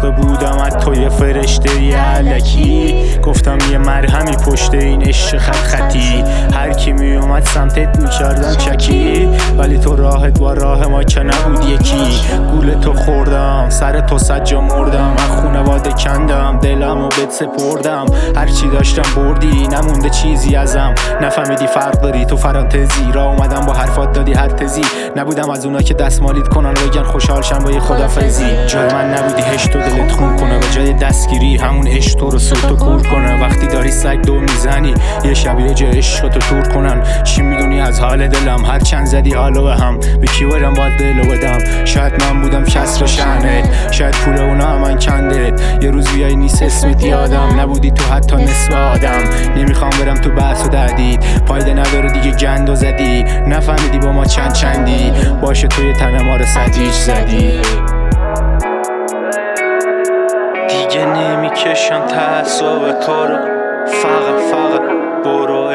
ساخته بودم از تو یه فرشته یه علکی، گفتم یه مرهمی پشت این عشق خط خطی. هر کی می اومد سمتت میکردم چکی، ولی تو راحت با راه ما که نبود یکی. گول تو خوردم، سر تو سجا مردم، از خونواده کندم دلم و بهت سپردم. هرچی داشتم بردی، نمونده چیزی ازم. نفهمیدی فرق داری تو فرانتزی، را اومدم با حرفات دادی هر تزی. نبودم از اونا که دستمالیت کنن و بگن خوشحال شن با یه خدافزی. جای من نبودی هشت و دلت خون کنه، به جای دستگیری همون عشق تو رو سوت و کور کنه. وقتی داری سگ دو میزنی یه شبیه جای عشق تو تور کنن. چی میدونی از حال دلم؟ هر چند زدی حالو به هم، به کی برم باید دلو بدم؟ شاید من بودم کسر شأنت، شاید پول اونا همن کندت. یه روز بیای نیست اسمت یادم، نبودی تو حتی نصف آدم. نمیخوام برم تو بحث و دردید، فایده نداره دیگه گند و زدی. نفهمیدی با ما چندی، باشه توی تن ما رو سدیج زدی. دیگه نمیکشم تعصب تو رو، فقط برو.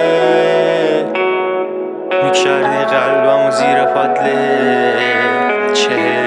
میکردی قلبمو زیر پادله چه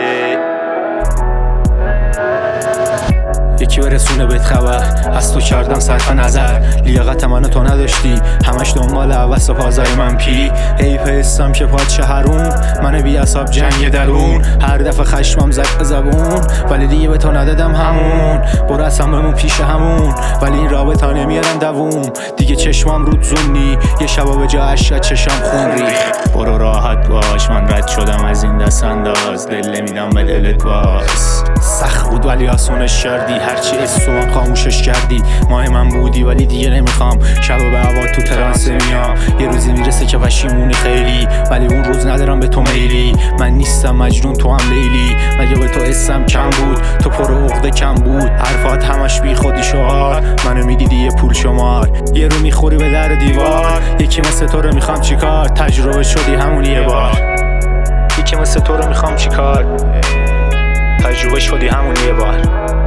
یکی برسونه بهت خبر، از تو کردم صرف نظر. لیاقت منو تو نداشتی، همش دنبال عوض و پازای من پی. ای پستم که پادشه هرون، من بی اصاب جنگ درون. هر دفعه خشمم زد به زبون، ولی دیگه به تو ندادم همون. برو اصلا بمون پیش همون، ولی این رابطه نمیارن دووم. دیگه چشمم رود زونی، یه شبا به جا عشق چشم خون ریخت. برو راحت باش، من رد شدم از این دست انداز. دل نمیدم به دلت باز، سخت بود ولی آسونش کردی. هرچی اسم من خاموشش کردی، ماه من بودی ولی دیگه نمیخوام. شب به هوا تو ترانس میام، یه روزی میرسه که پشیمونی خیلی، ولی اون روز ندارم به تو میلی. من نیستم مجنون تو هم لیلی، مگه به تو اسم کم بود؟ تو پر عقده کم بود، حرفات همش بی خودی شعار. منو میدیدی یه پول شمار، یه رو میخوری به در دیوار. یکی مثل تو رو میخوام چیکار؟ تجربه شدی همون یه بار. یکی مثل تو رو میخوام چیکار؟ تجربه شدی همون یه بار.